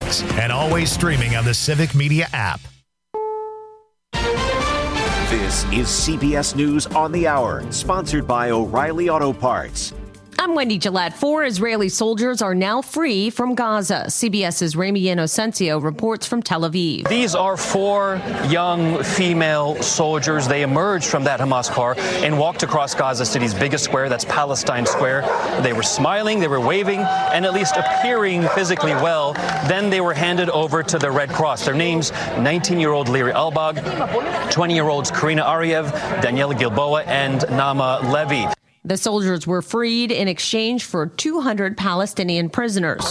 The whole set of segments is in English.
mornings and always streaming on the Civic Media app. This is CBS News on the Hour, sponsored by O'Reilly Auto Parts. I'm Wendy Gillette. 4 Israeli soldiers are now free from Gaza. CBS's Rami Inocencio reports from Tel Aviv. These are 4 young female soldiers. They emerged from that Hamas car and walked across Gaza City's biggest square, that's Palestine Square. They were smiling, they were waving, and at least appearing physically well. Then they were handed over to the Red Cross. Their names, 19-year-old Liri Albag, 20-year-olds Karina Ariev, Daniela Gilboa, and Nama Levy. The soldiers were freed in exchange for 200 Palestinian prisoners.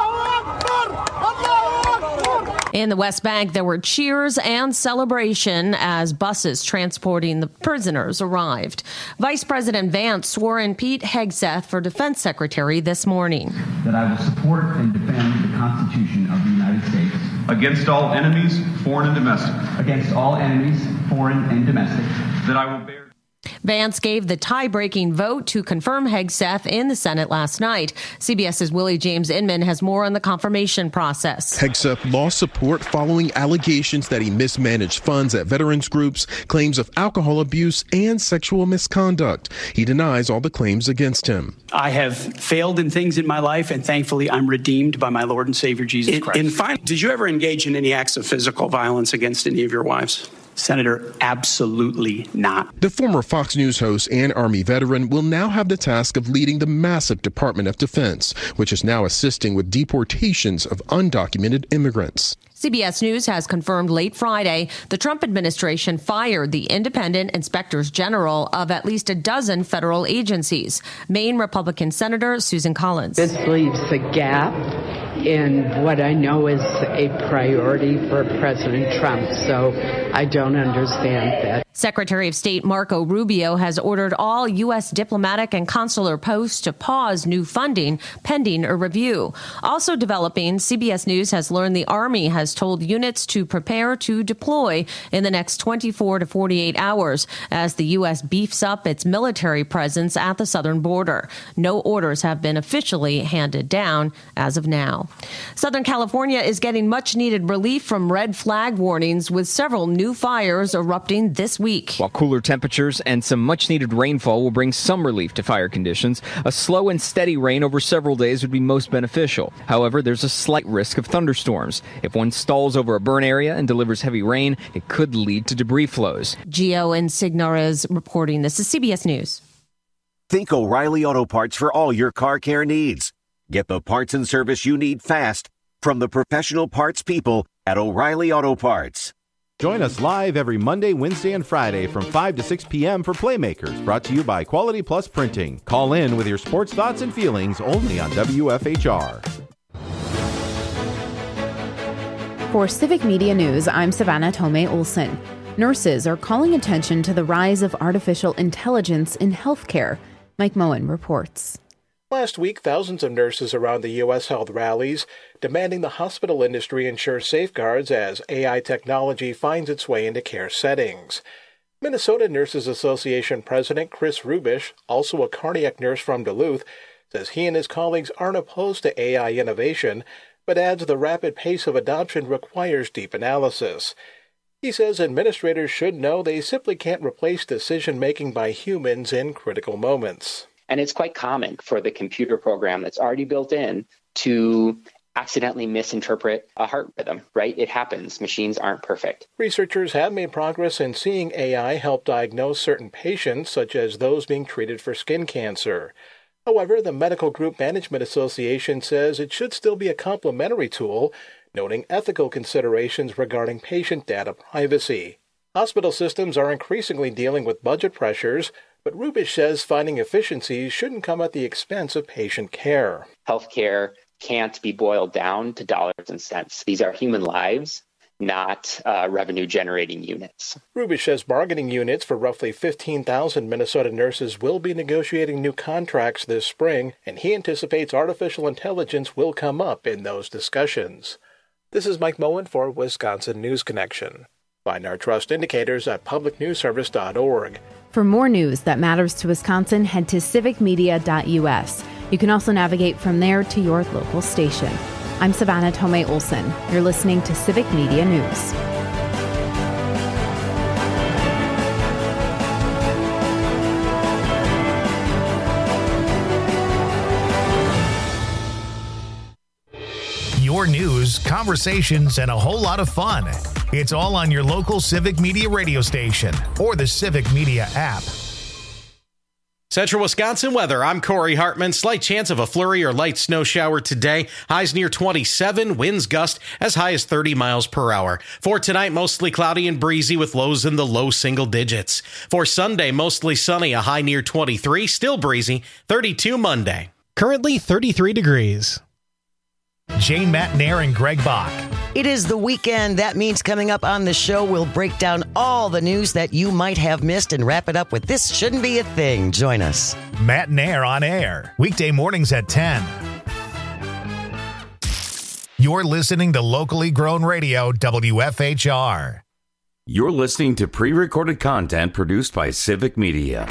In the West Bank, there were cheers and celebration as buses transporting the prisoners arrived. Vice President Vance swore in Pete Hegseth for Defense Secretary this morning. That I will support and defend the Constitution of the United States. Against all enemies, foreign and domestic. Against all enemies, foreign and domestic. That I will bear. Vance gave the tie-breaking vote to confirm Hegseth in the Senate last night. CBS's Willie James Inman has more on the confirmation process. Hegseth lost support following allegations that he mismanaged funds at veterans groups, claims of alcohol abuse, and sexual misconduct. He denies all the claims against him. I have failed in things in my life, and thankfully I'm redeemed by my Lord and Savior Jesus Christ. Did you ever engage in any acts of physical violence against any of your wives? Senator, absolutely not. The former Fox News host and Army veteran will now have the task of leading the massive Department of Defense, which is now assisting with deportations of undocumented immigrants. CBS News has confirmed late Friday the Trump administration fired the independent inspectors general of at least a dozen federal agencies. Maine Republican Senator Susan Collins. This leaves a gap in what I know is a priority for President Trump, so I don't understand that. Secretary of State Marco Rubio has ordered all U.S. diplomatic and consular posts to pause new funding pending a review. Also developing, CBS News has learned the Army has told units to prepare to deploy in the next 24 to 48 hours as the U.S. beefs up its military presence at the southern border. No orders have been officially handed down as of now. Southern California is getting much-needed relief from red flag warnings with several new fires erupting this week. While cooler temperatures and some much-needed rainfall will bring some relief to fire conditions, a slow and steady rain over several days would be most beneficial. However, there's a slight risk of thunderstorms. If one stalls over a burn area and delivers heavy rain, it could lead to debris flows. Gio Insignar is reporting. This is CBS News. Think O'Reilly Auto Parts for all your car care needs. Get the parts and service you need fast from the professional parts people at O'Reilly Auto Parts. Join us live every Monday, Wednesday, and Friday from 5 to 6 p.m. for Playmakers, brought to you by Quality Plus Printing. Call in with your sports thoughts and feelings only on WFHR. For Civic Media News, I'm Savannah Tomei Olson. Nurses are calling attention to the rise of artificial intelligence in healthcare. Mike Moen reports. Last week, thousands of nurses around the U.S. held rallies demanding the hospital industry ensure safeguards as AI technology finds its way into care settings. Minnesota Nurses Association President Chris Rubish, also a cardiac nurse from Duluth, says he and his colleagues aren't opposed to AI innovation, but adds the rapid pace of adoption requires deep analysis. He says administrators should know they simply can't replace decision-making by humans in critical moments. And it's quite common for the computer program that's already built in to accidentally misinterpret a heart rhythm, right? It happens. Machines aren't perfect. Researchers have made progress in seeing AI help diagnose certain patients, such as those being treated for skin cancer. However, the Medical Group Management Association says it should still be a complementary tool, noting ethical considerations regarding patient data privacy. Hospital systems are increasingly dealing with budget pressures, but Rubish says finding efficiencies shouldn't come at the expense of patient care. Healthcare can't be boiled down to dollars and cents. These are human lives, not revenue-generating units. Rubish says bargaining units for roughly 15,000 Minnesota nurses will be negotiating new contracts this spring, and he anticipates artificial intelligence will come up in those discussions. This is Mike Moen for Wisconsin News Connection. Find our trust indicators at publicnewsservice.org. For more news that matters to Wisconsin, head to civicmedia.us. You can also navigate from there to your local station. I'm Savannah Tomei Olson. You're listening to Civic Media News. Your news, conversations, and a whole lot of fun. It's all on your local Civic Media radio station or the Civic Media app. Central Wisconsin weather. I'm Corey Hartman. Slight chance of a flurry or light snow shower today. Highs near 27. Winds gust as high as 30 miles per hour. For tonight, mostly cloudy and breezy with lows in the low single digits. For Sunday, mostly sunny. A high near 23. Still breezy. 32 Monday. Currently 33 degrees. Jane Matnair and Greg Bach. It is the weekend. That means coming up on the show, we'll break down all the news that you might have missed and wrap it up with This Shouldn't Be a Thing. Join us. Matnair on air. Weekday mornings at 10. You're listening to locally grown radio, WFHR. You're listening to pre-recorded content produced by Civic Media.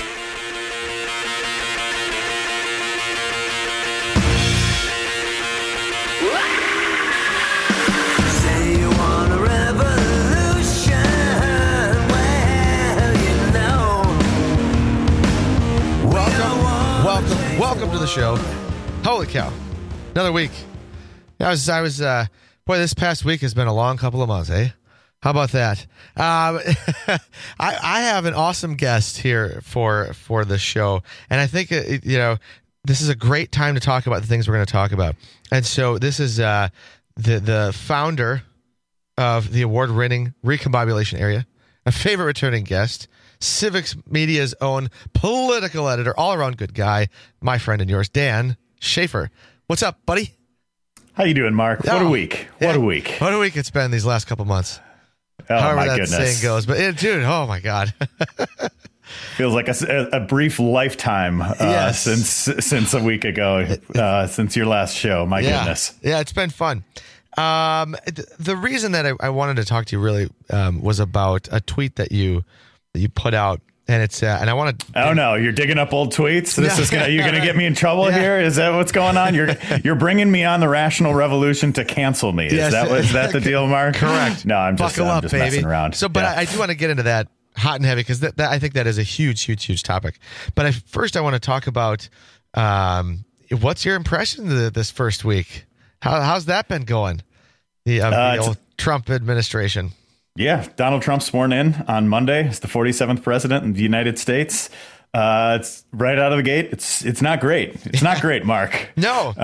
Welcome to the show. Holy cow. Another week. I was boy, this past week has been a long couple of months, eh? How about that? I have an awesome guest here for the show. And I think, this is a great time to talk about the things we're going to talk about. And so this is the founder of the award-winning Recombobulation Area, a favorite returning guest, Civic Media's own political editor, all-around good guy, my friend and yours, Dan Schaefer. What's up, buddy? How you doing, Mark? What a week. What a week. What a week it's been these last couple months. Oh, however my that goodness. saying goes. But, dude, oh, my God. Feels like a brief lifetime since a week ago, since your last show. My goodness. Yeah, it's been fun. The reason that I wanted to talk to you really was about a tweet that you put out, and it's and I want to. Oh no, you're digging up old tweets. You're gonna get me in trouble here. Is that what's going on? You're bringing me on the Rational Revolution to cancel me. Is that the deal, Mark? Correct. No, I'm just messing around. So, but I do want to get into that hot and heavy because I think that is a huge topic. But first, I want to talk about what's your impression of this first week? How's that been going? The old Trump administration. Yeah, Donald Trump sworn in on Monday as the 47th president of the United States. It's right out of the gate. It's not great. It's not great, Mark. No.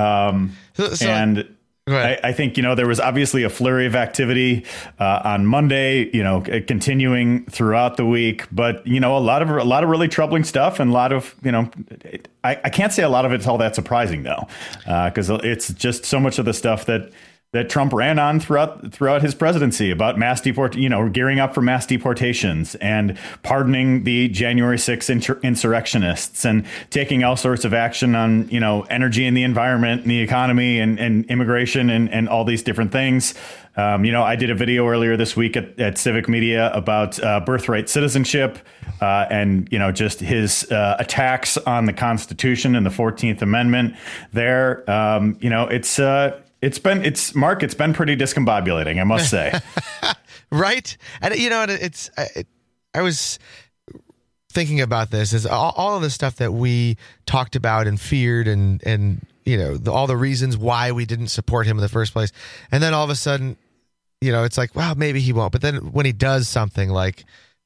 I think, there was obviously a flurry of activity on Monday, continuing throughout the week. But, a lot of really troubling stuff and a lot of, I can't say a lot of it's all that surprising, though, because it's just so much of the stuff that Trump ran on throughout his presidency about gearing up for mass deportations and pardoning the January 6th insurrectionists and taking all sorts of action on, energy and the environment and the economy and immigration and all these different things. I did a video earlier this week at Civic Media about birthright citizenship and, just his attacks on the Constitution and the 14th Amendment there. It's been pretty discombobulating, I must say. Right. And, I was thinking about this is all of the stuff that we talked about and feared and all the reasons why we didn't support him in the first place. And then all of a sudden, it's like, well, maybe he won't. But then when he does something like,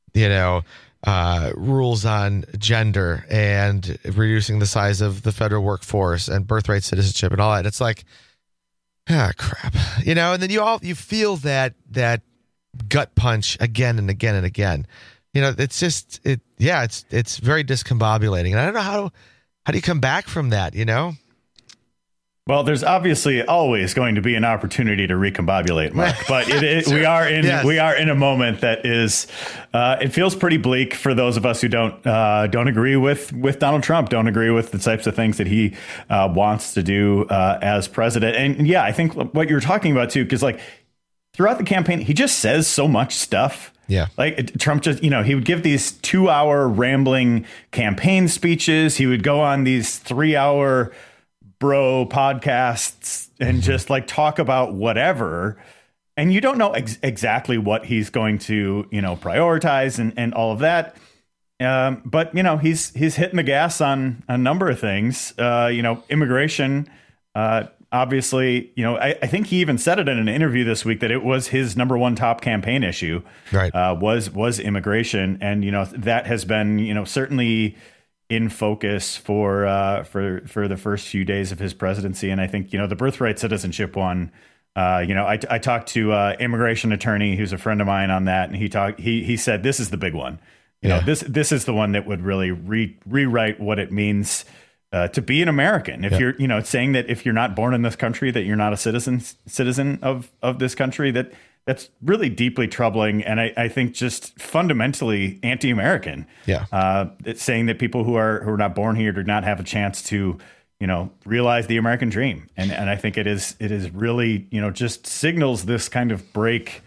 rules on gender and reducing the size of the federal workforce and birthright citizenship and all that, it's like, crap. And then you feel that gut punch again and again and again. It's just it's very discombobulating. And I don't know how do you come back from that, Well, there's obviously always going to be an opportunity to recombobulate, Mark. But we are in a moment that is it feels pretty bleak for those of us who don't agree with Donald Trump, don't agree with the types of things that he wants to do as president. And yeah, I think what you're talking about too, because throughout the campaign, he just says so much stuff. Yeah. Trump just, he would give these 2-hour rambling campaign speeches. He would go on these 3-hour bro podcasts and just like talk about whatever. And you don't know exactly what he's going to, prioritize and all of that. But, he's hitting the gas on a number of things. Immigration, obviously, I think he even said it in an interview this week that it was his number one top campaign issue, right? Was immigration. And, that has been, certainly in focus for the first few days of his presidency. And I think, the birthright citizenship one, I talked to immigration attorney who's a friend of mine on that. And he said, this is the big one. This is the one that would really rewrite what it means to be an American. If you're, it's saying that if you're not born in this country, that you're not a citizen of this country, that's really deeply troubling. And I think just fundamentally anti-American. Yeah. It's saying that people who are not born here do not have a chance to, realize the American dream. And I think it is really, just signals this kind of break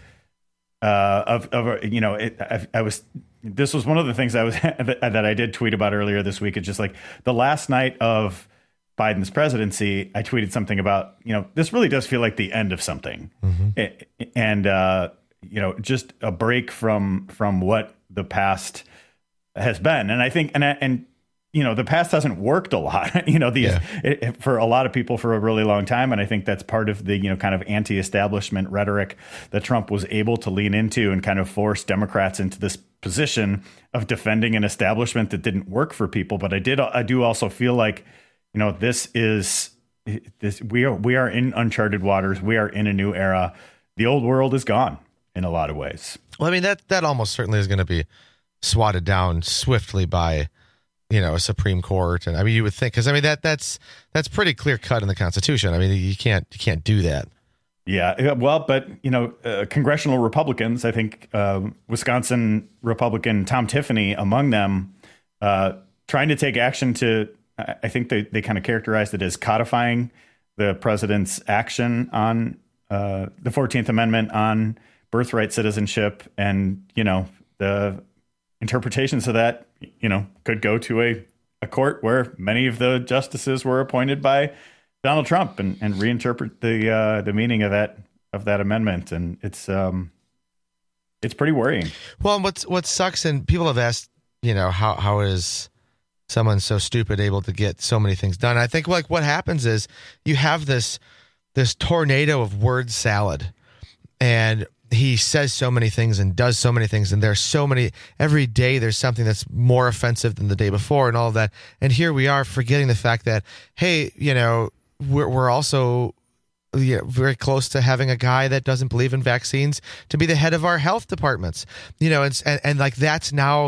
this was one of the things that I did tweet about earlier this week. It's just like the last night of Biden's presidency, I tweeted something about, this really does feel like the end of something. Mm-hmm. And, just a break from what the past has been. And I think, and the past hasn't worked a lot, for a lot of people for a really long time. And I think that's part of the, kind of anti-establishment rhetoric that Trump was able to lean into and kind of force Democrats into this position of defending an establishment that didn't work for people. But I do also feel like, we are in uncharted waters. We are in a new era. The old world is gone in a lot of ways. Well, I mean, that almost certainly is going to be swatted down swiftly by, a Supreme Court. And I mean, you would think, because I mean, that's pretty clear cut in the Constitution. I mean, you can't do that. Yeah. Well, but, congressional Republicans, I think Wisconsin Republican Tom Tiffany among them, trying to take action to, I think they kind of characterized it as codifying the president's action on the 14th Amendment on birthright citizenship. And, the interpretations of that, could go to a court where many of the justices were appointed by Donald Trump and reinterpret the meaning of that amendment. And it's pretty worrying. Well, what sucks, and people have asked, how is someone so stupid able to get so many things done? I think like what happens is you have this tornado of word salad, and he says so many things and does so many things, and there's so many every day. There's something that's more offensive than the day before, and all of that. And here we are forgetting the fact that, hey, we're also very close to having a guy that doesn't believe in vaccines to be the head of our health departments. And like that's now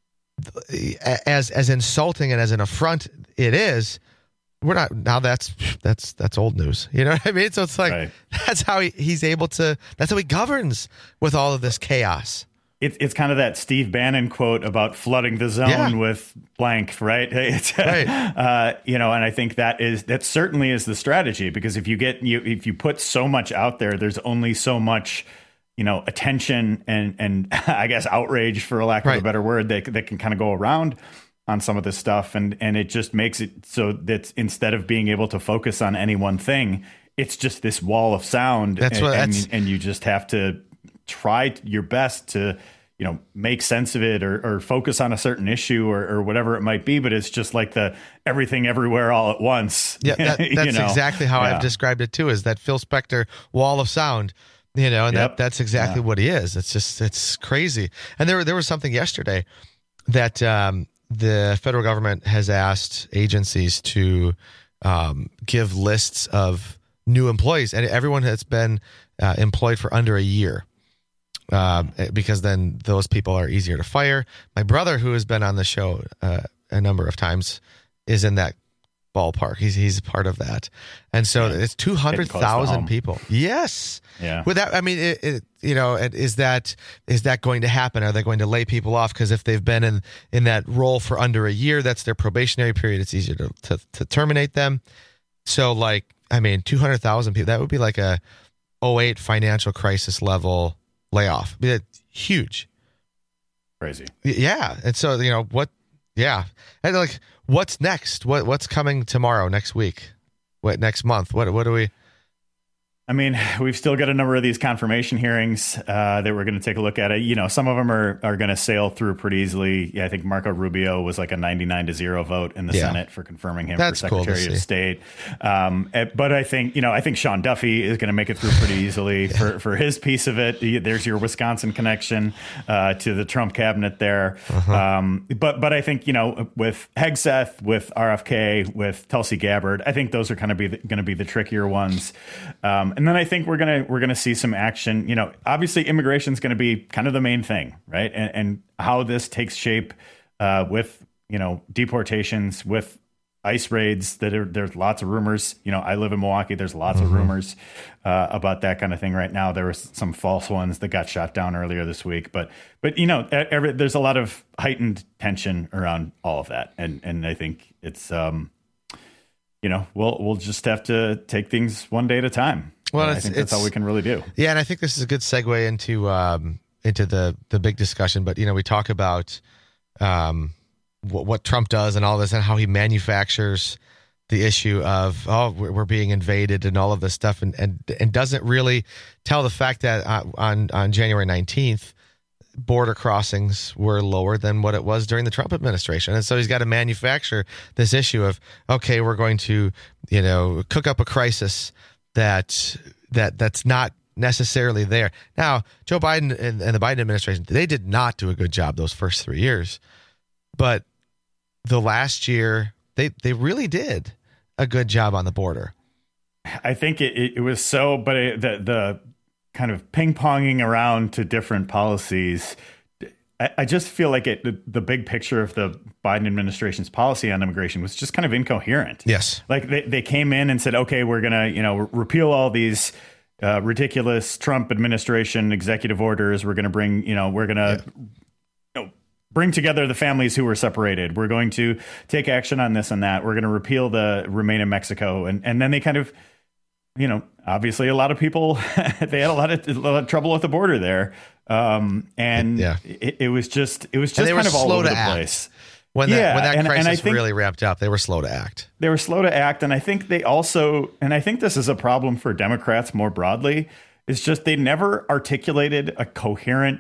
as insulting and as an affront it is. We're not now. That's old news. You know what I mean? So it's like right. That's how he's able to. That's how he governs with all of this chaos. It's kind of that Steve Bannon quote about flooding the zone with blank, right? Right. And I think that certainly is the strategy, because if you put so much out there, there's only so much, attention and I guess outrage, for a lack of a better word, that can kind of go around on some of this stuff. And it just makes it so that instead of being able to focus on any one thing, it's just this wall of sound. And you just have to try your best to, make sense of it or focus on a certain issue or whatever it might be. But it's just like the everything everywhere all at once. Yeah, that's exactly how I've described it too, is that Phil Spector wall of sound, and that's exactly what he is. It's crazy. And there was something yesterday that, the federal government has asked agencies to give lists of new employees, and everyone has been employed for under a year, because then those people are easier to fire. My brother, who has been on the show a number of times, is in that ballpark. He's part of that, and so it's 200,000 people. Yes. Yeah. With that, I mean, is that going to happen? Are they going to lay people off because if they've been in that role for under a year, that's their probationary period, it's easier to terminate them. So, 200,000 people, that would be like a 2008 financial crisis level layoff. I mean, huge. Crazy. Yeah. And so, what? Yeah. And what's next? What's coming tomorrow, next week? next month? What do we? I mean, we've still got a number of these confirmation hearings that we're going to take a look at it. You know, some of them are going to sail through pretty easily. Yeah, I think Marco Rubio was like a 99-0 vote in the Senate for confirming him for Secretary of State. But I think Sean Duffy is going to make it through pretty easily for his piece of it. There's your Wisconsin connection to the Trump cabinet there. But I think, with Hegseth, with RFK, with Tulsi Gabbard, I think those are kind of going to be the trickier ones. And then I think we're gonna see some action. Obviously immigration is going to be kind of the main thing, right? And how this takes shape with deportations, with ICE raids. There's lots of rumors. I live in Milwaukee. There's lots of rumors about that kind of thing right now. There was some false ones that got shot down earlier this week, but there's a lot of heightened tension around all of that, and I think it's we'll just have to take things one day at a time. Well, I think that's all we can really do. Yeah, and I think this is a good segue into the big discussion. But we talk about what Trump does and all this, and how he manufactures the issue of we're being invaded and all of this stuff, and doesn't really tell the fact that on January 19th, border crossings were lower than what it was during the Trump administration. And so he's got to manufacture this issue of, okay, we're going to, cook up a crisis that's not necessarily there. Now, Joe Biden and the Biden administration, they did not do a good job those first 3 years. But the last year, they really did a good job on the border. I think it was so, but the kind of ping-ponging around to different policies, I just feel like the big picture of the Biden administration's policy on immigration was just kind of incoherent. Yes. Like they came in and said, okay, we're going to, repeal all these ridiculous Trump administration executive orders. We're going to bring, bring together the families who were separated. We're going to take action on this and that. We're going to repeal the Remain in Mexico. And then they kind of, obviously a lot of people, they had a lot of trouble with the border there. It was just kind of all over the place. When that crisis really ramped up, they were slow to act. They were slow to act. And I think they also, and I think this is a problem for Democrats more broadly, is just they never articulated a coherent,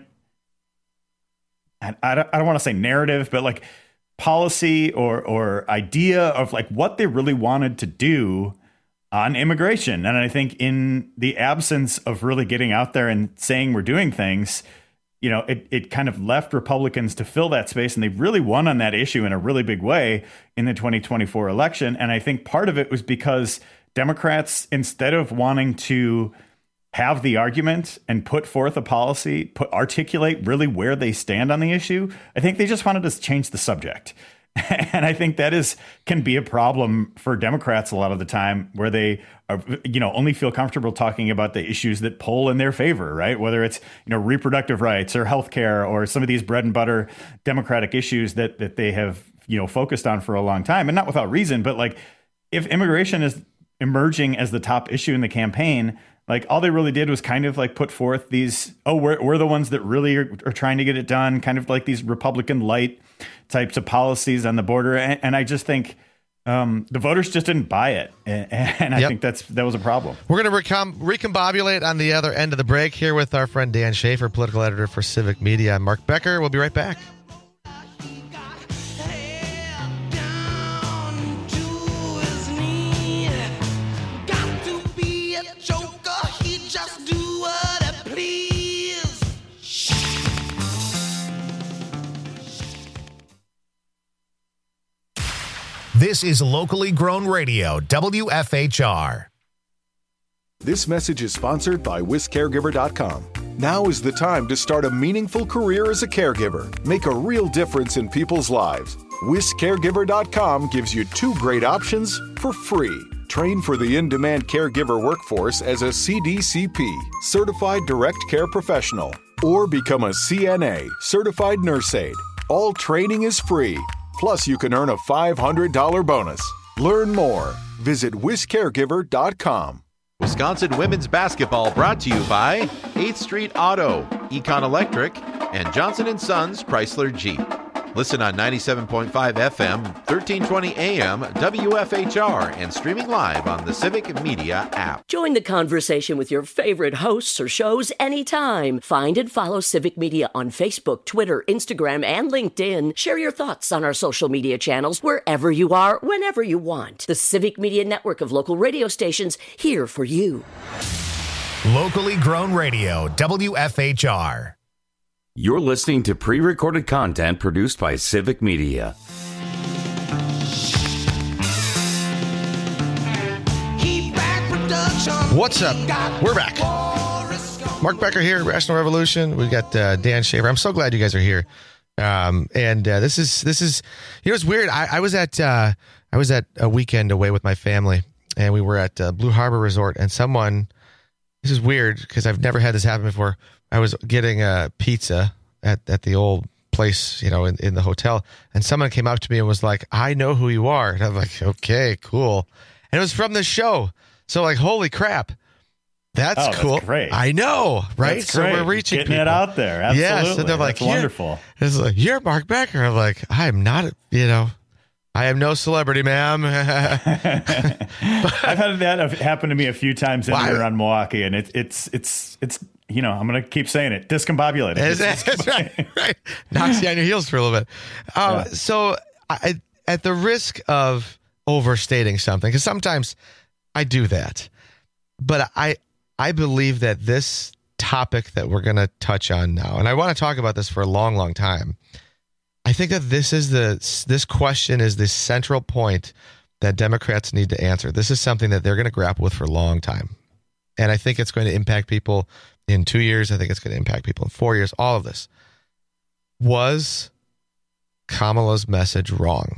I don't want to say narrative, but like policy or idea of like what they really wanted to do on immigration. And I think in the absence of really getting out there and saying we're doing things, it kind of left Republicans to fill that space. And they really won on that issue in a really big way in the 2024 election. And I think part of it was because Democrats, instead of wanting to have the argument and put forth a policy, articulate really where they stand on the issue, I think they just wanted to change the subject. And I think that can be a problem for Democrats a lot of the time, where they are, only feel comfortable talking about the issues that poll in their favor, right? Whether it's, reproductive rights or healthcare or some of these bread and butter Democratic issues that they have, focused on for a long time, and not without reason. But like, if immigration is emerging as the top issue in the campaign, like all they really did was kind of like put forth these, we're the ones that really are trying to get it done, kind of like these Republican light types of policies on the border. And I just think the voters just didn't buy it. And I think that was a problem. We're going to recombobulate on the other end of the break here with our friend Dan Schaefer, political editor for Civic Media. I'm Mark Becker. We'll be right back. This is locally grown radio, WFHR. This message is sponsored by WisCaregiver.com. Now is the time to start a meaningful career as a caregiver. Make a real difference in people's lives. WisCaregiver.com gives you 2 great options for free. Train for the in-demand caregiver workforce as a CDCP, Certified Direct Care Professional, or become a CNA, Certified Nurse Aide. All training is free. Plus, you can earn a $500 bonus. Learn more. Visit WisCaregiver.com. Wisconsin women's basketball brought to you by 8th Street Auto, Econ Electric, and Johnson & Sons Chrysler Jeep. Listen on 97.5 FM, 1320 AM, WFHR, and streaming live on the Civic Media app. Join the conversation with your favorite hosts or shows anytime. Find and follow Civic Media on Facebook, Twitter, Instagram, and LinkedIn. Share your thoughts on our social media channels wherever you are, whenever you want. The Civic Media network of local radio stations here for you. Locally grown radio, WFHR. You're listening to pre-recorded content produced by Civic Media. What's up? We're back. Mark Becker here, Rational Revolution. We've got Dan Shaver. I'm so glad you guys are here. This is you know, it's weird. I was at a weekend away with my family, and we were at Blue Harbor Resort, and this is weird because I've never had this happen before. I was getting a pizza at the old place, you know, in the hotel, and someone came up to me and was like, "I know who you are." And I'm like, "Okay, cool." And it was from the show. So like, holy crap. That's cool. That's great. I know, right? That's so great. we're reaching getting people. it out there. Absolutely. Yes, and they're like, that's wonderful. It's like, "You're Mark Becker." I'm like, "I'm not, you know, I am no celebrity, ma'am." I've had that happen to me a few times in here on Milwaukee, and it's you know, I'm going to keep saying it, discombobulated. That's right. Knocks you on your heels for a little bit. So at the risk of overstating something, because sometimes I do that, but I believe that this topic that we're going to touch on now, and I want to talk about this for a long, long time. I think that this question is the central point that Democrats need to answer. This is something that they're going to grapple with for a long time. And I think it's going to impact people in 2 years. I think it's going to impact people in 4 years. All of this. Was Kamala's message wrong?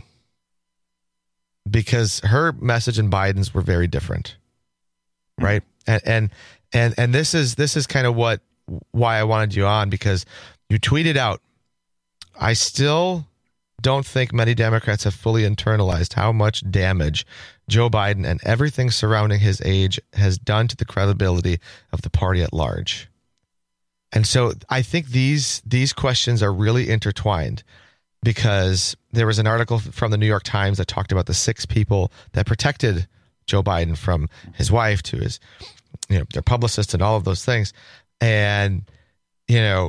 Because her message and Biden's were very different. Right? And this is kind of why I wanted you on, because you tweeted out, "I still don't think many Democrats have fully internalized how much damage Joe Biden and everything surrounding his age has done to the credibility of the party at large." And so I think these questions are really intertwined, because there was an article from the New York Times that talked about the 6 people that protected Joe Biden, from his wife to his, you know, their publicist and all of those things. And, you know,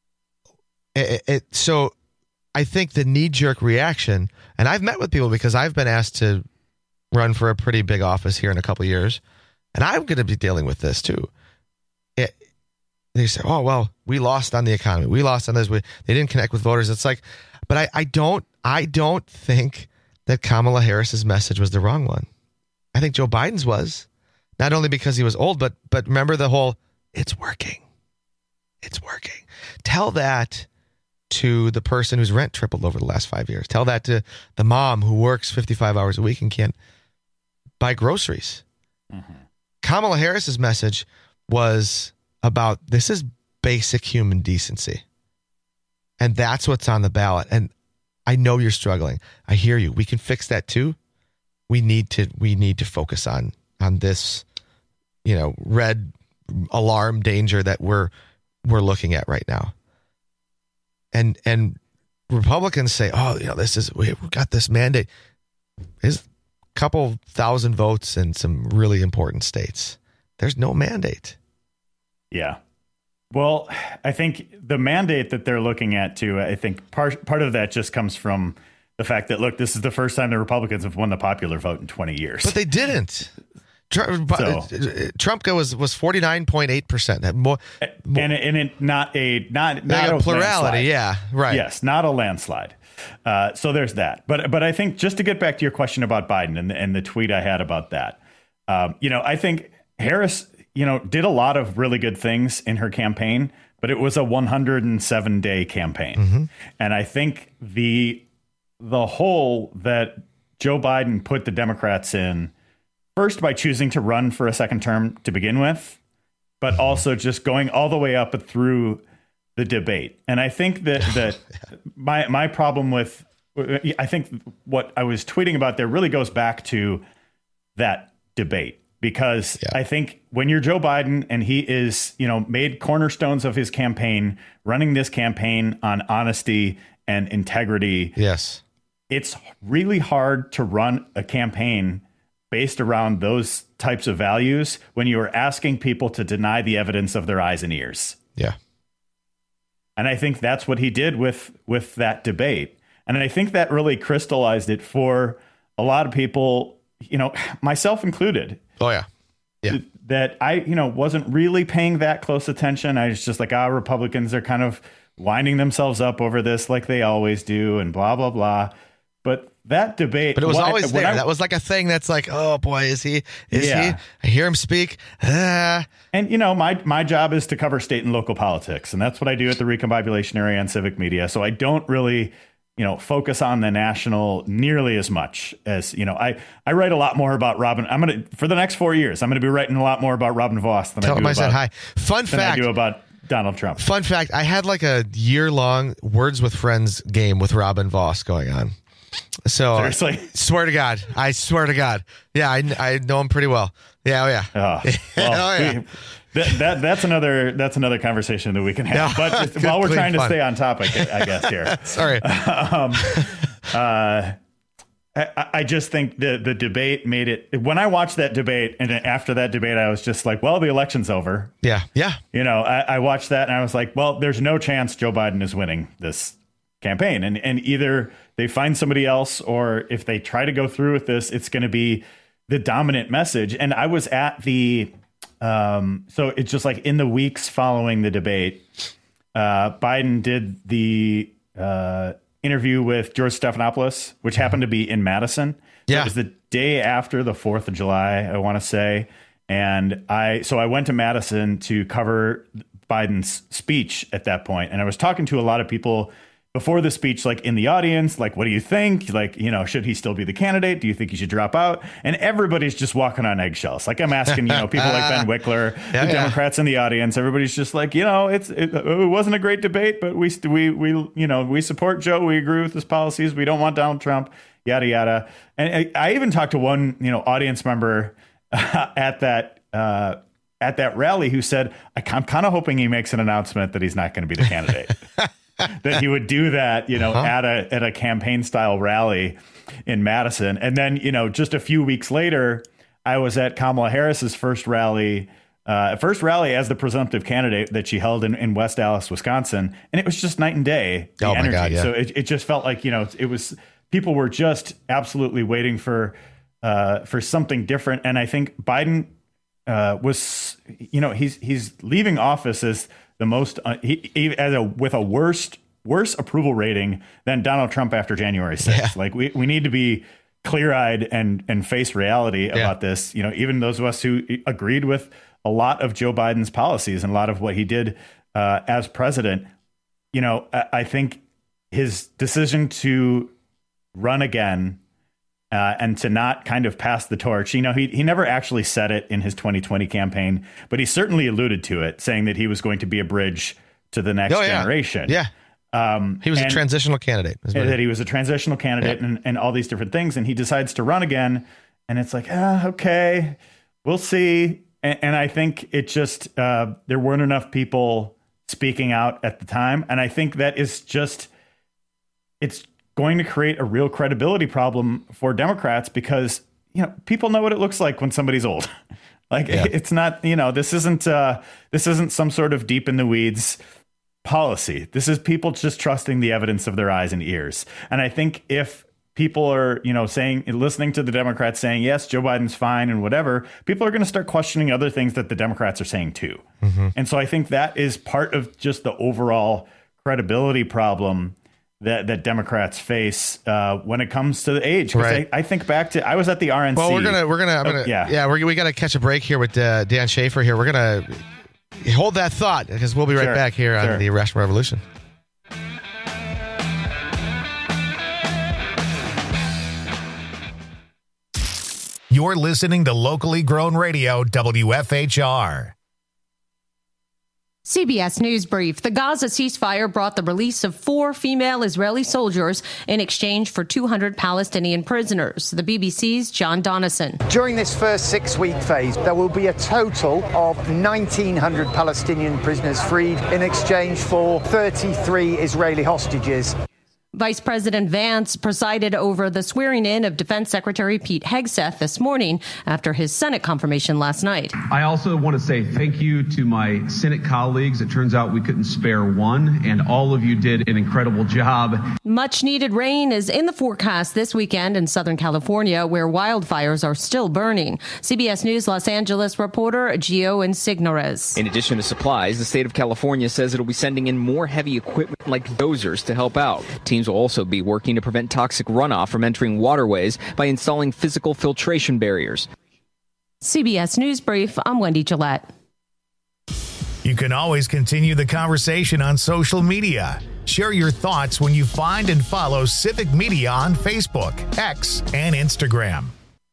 so I think the knee-jerk reaction, and I've met with people because I've been asked to run for a pretty big office here in a couple of years, and I'm going to be dealing with this too. They say, "Oh, well, we lost on the economy. We lost on this. They didn't connect with voters." It's like, but I don't think that Kamala Harris's message was the wrong one. I think Joe Biden's was, not only because he was old, but remember the whole, "It's working. It's working." Tell that to the person whose rent tripled over the last 5 years. Tell that to the mom who works 55 hours a week and can't buy groceries. Mm-hmm. Kamala Harris's message was about, this is basic human decency. And that's what's on the ballot. And I know you're struggling. I hear you. We can fix that too. We need to focus on this, you know, red alarm danger that we're looking at right now. And Republicans say, "Oh, you know, we've got this mandate." There's a couple thousand votes in some really important states. There's no mandate. Yeah. Well, I think the mandate that they're looking at too, I think part of that just comes from the fact that, look, this is the first time the Republicans have won the popular vote in 20 years. But they didn't. Trump was 49.8%. And not a plurality. Landslide. Yeah, right. Yes, not a landslide. So there's that. But I think, just to get back to your question about Biden and the tweet I had about that, you know, I think Harris, you know, did a lot of really good things in her campaign, but it was a 107-day campaign. Mm-hmm. And I think the hole that Joe Biden put the Democrats in, first by choosing to run for a second term to begin with, but also just going all the way up through the debate. And I think that my problem with, I think what I was tweeting about there really goes back to that debate. Because I think when you're Joe Biden and he is, you know, made cornerstones of his campaign, running this campaign on honesty and integrity. Yes. It's really hard to run a campaign based around those types of values when you are asking people to deny the evidence of their eyes and ears. Yeah. And I think that's what he did with that debate. And I think that really crystallized it for a lot of people, myself included. Oh, yeah. Yeah. That I, wasn't really paying that close attention. I was just like, Republicans are kind of winding themselves up over this like they always do and blah, blah, blah. But that debate. But it was always there. That was like a thing that's like, oh, boy, is he? I hear him speak. And, my job is to cover state and local politics. And that's what I do at the Recombobulation Area on Civic Media. So I don't really, focus on the national nearly as much as, I write a lot more about Robin. For the next 4 years, I'm going to be writing a lot more about Robin Vos than I said hi. Fun fact. I do about Donald Trump. Fun fact. I had like a year-long Words with Friends game with Robin Vos going on. So seriously, I swear to God. Yeah, I know him pretty well. Yeah. Oh yeah. Well, that's another conversation that we can have. No, but while we're trying to stay on topic, I guess here. Sorry. I just think the debate made it. When I watched that debate, and after that debate, I was just like, well, the election's over. Yeah. Yeah. I watched that and I was like, well, there's no chance Joe Biden is winning this campaign, and either they find somebody else, or if they try to go through with this, it's going to be the dominant message. And I was at the so it's just like in the weeks following the debate, Biden did the interview with George Stephanopoulos, which happened to be in Madison. So it was the day after the 4th of July, I want to say. And I went to Madison to cover Biden's speech at that point. And I was talking to a lot of people before the speech, like in the audience, like, what do you think? Like, should he still be the candidate? Do you think he should drop out? And everybody's just walking on eggshells. Like I'm asking, people like Ben Wickler, the Democrats in the audience, everybody's just like, it wasn't a great debate, but we support Joe. We agree with his policies. We don't want Donald Trump, yada, yada. And I even talked to one, audience member at that rally who said, I'm kind of hoping he makes an announcement that he's not going to be the candidate. That he would do that, at a campaign style rally in Madison. And then, just a few weeks later, I was at Kamala Harris's first rally as the presumptive candidate that she held in West Allis, Wisconsin. And it was just night and day. The energy. My God, yeah. So it just felt like, it was, people were just absolutely waiting for something different. And I think Biden was, he's leaving office as the most with a worse approval rating than Donald Trump after January 6th. Yeah. Like we need to be clear-eyed and face reality about this. Even those of us who agreed with a lot of Joe Biden's policies and a lot of what he did as president. I think his decision to run again and to not kind of pass the torch. He never actually said it in his 2020 campaign, but he certainly alluded to it, saying that he was going to be a bridge to the next generation. Yeah. He was a transitional candidate. That he was a transitional candidate and all these different things. And he decides to run again. And it's like, okay, we'll see. And I think it just, there weren't enough people speaking out at the time. And I think that is just, it's going to create a real credibility problem for Democrats because, people know what it looks like when somebody's old. It's not, this isn't some sort of deep in the weeds policy. This is people just trusting the evidence of their eyes and ears. And I think if people are, listening to the Democrats saying, yes, Joe Biden's fine and whatever, people are going to start questioning other things that the Democrats are saying too. Mm-hmm. And so I think that is part of just the overall credibility problem that Democrats face when it comes to the age. Right. I think back to, I was at the RNC. Well, we got to catch a break here with Dan Schaefer here. We're going to hold that thought because we'll be right back here on the Irrational Revolution. You're listening to locally grown radio, WFHR. CBS News Brief. The Gaza ceasefire brought the release of 4 female Israeli soldiers in exchange for 200 Palestinian prisoners. The BBC's John Donison. During this first 6-week phase, there will be a total of 1,900 Palestinian prisoners freed in exchange for 33 Israeli hostages. Vice President Vance presided over the swearing-in of Defense Secretary Pete Hegseth this morning after his Senate confirmation last night. I also want to say thank you to my Senate colleagues. It turns out we couldn't spare one, and all of you did an incredible job. Much-needed rain is in the forecast this weekend in Southern California, where wildfires are still burning. CBS News Los Angeles reporter Gio Insignorez. In addition to supplies, the state of California says it'll be sending in more heavy equipment like dozers to help out. Teams will also be working to prevent toxic runoff from entering waterways by installing physical filtration barriers. CBS News Brief, I'm Wendy Gillette. You can always continue the conversation on social media. Share your thoughts when you find and follow Civic Media on Facebook, X, and Instagram.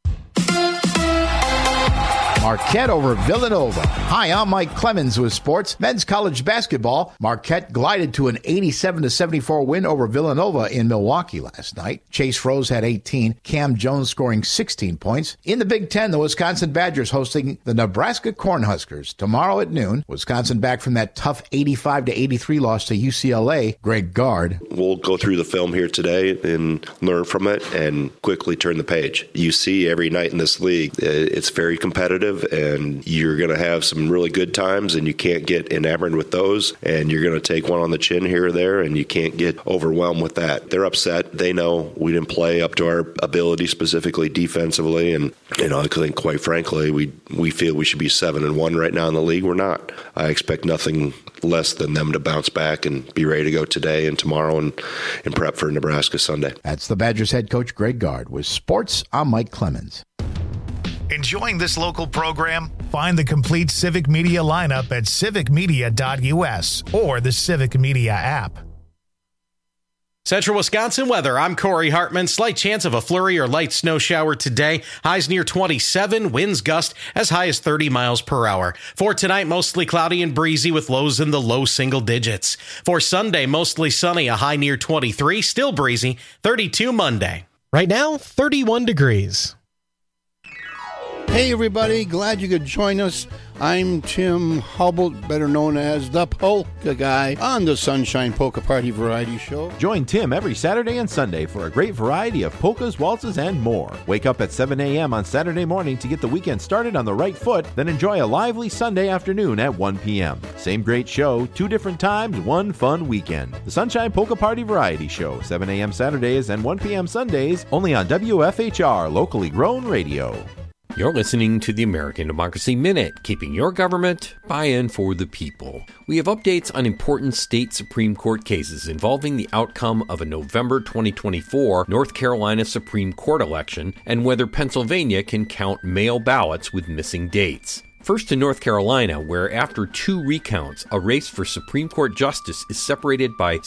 Marquette over Villanova. Hi, I'm Mike Clemens with sports. Men's college basketball. Marquette glided to an 87-74 win over Villanova in Milwaukee last night. Chase Rose had 18. Cam Jones scoring 16 points. In the Big Ten, the Wisconsin Badgers hosting the Nebraska Cornhuskers tomorrow at noon. Wisconsin back from that tough 85-83 loss to UCLA. Greg Gard. We'll go through the film here today and learn from it and quickly turn the page. You see every night in this league, it's very competitive, and you're going to have some really good times, and you can't get enamored with those, and you're going to take one on the chin here or there, and you can't get overwhelmed with that. They're upset. They know we didn't play up to our ability, specifically defensively, and I think, quite frankly, we feel we should be 7-1 right now in the league. We're not. I expect nothing less than them to bounce back and be ready to go today and tomorrow and prep for Nebraska Sunday. That's the Badgers head coach Greg Gard. With sports, I'm Mike Clemens. Enjoying this local program? Find the complete Civic Media lineup at civicmedia.us or the Civic Media app. Central Wisconsin weather. I'm Corey Hartman. Slight chance of a flurry or light snow shower today. Highs near 27. Winds gust as high as 30 miles per hour. For tonight, mostly cloudy and breezy with lows in the low single digits. For Sunday, mostly sunny. A high near 23. Still breezy. 32 Monday. Right now, 31 degrees. Hey everybody, glad you could join us. I'm Tim Hubble, better known as the Polka Guy, on the Sunshine Polka Party Variety Show. Join Tim every Saturday and Sunday for a great variety of polkas, waltzes, and more. Wake up at 7 a.m. on Saturday morning to get the weekend started on the right foot, then enjoy a lively Sunday afternoon at 1 p.m. Same great show, 2 different times, 1 fun weekend. The Sunshine Polka Party Variety Show, 7 a.m. Saturdays and 1 p.m. Sundays, only on WFHR, locally grown radio. You're listening to the American Democracy Minute, keeping your government buy-in for the people. We have updates on important state Supreme Court cases involving the outcome of a November 2024 North Carolina Supreme Court election and whether Pennsylvania can count mail ballots with missing dates. First to North Carolina, where after 2 recounts, a race for Supreme Court justice is separated by